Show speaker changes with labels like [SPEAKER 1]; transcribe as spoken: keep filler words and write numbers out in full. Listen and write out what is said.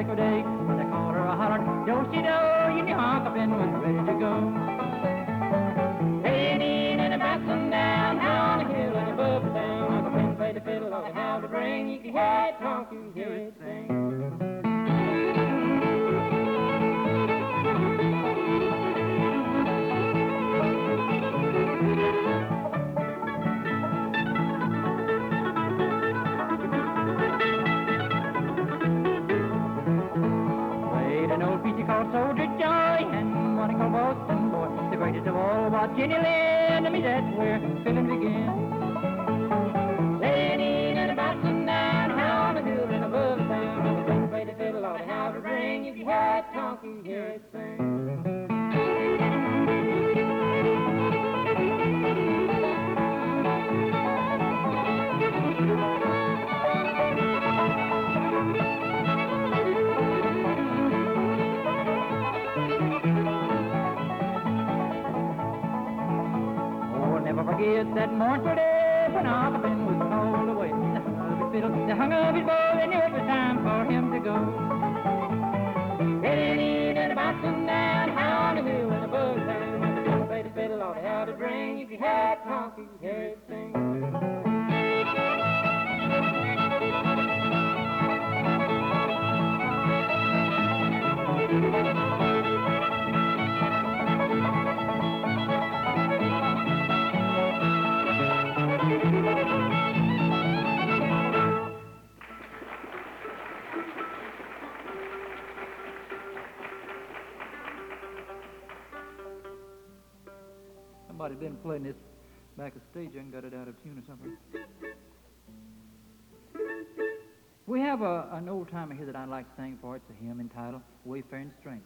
[SPEAKER 1] break of day. When they called her a holler, do-si-do, you knew Uncle Ben was ready to go. Raining and a about sundown, high on a hill and above the town. Uncle Ben played the fiddle on how to ring. You could hear it talk, you could hear it sing. Called Soldier Joy and one he called Boston Boy. The greatest of all was Jenny Lind. I mean, that's where feeling began. Lady and about sundown, how on the hill and above the town. On the same play the fiddle, all the how to ring. You can hear it talk, you can hear it sing. Never forget that mournful day when Uncle Ben was called away. They hung up his fiddle, they hung up his bow, they knew it was time for him to go. Ready and about sundown, high on the hill and above the town. Uncle Ben played his fiddle, all they had to bring. You could hear it talk, you could hear it sing. Somebody been playing this back of stage and got it out of tune or something. We have a, an old timer here that I'd like to sing for. It's a hymn entitled Wayfaring Strength.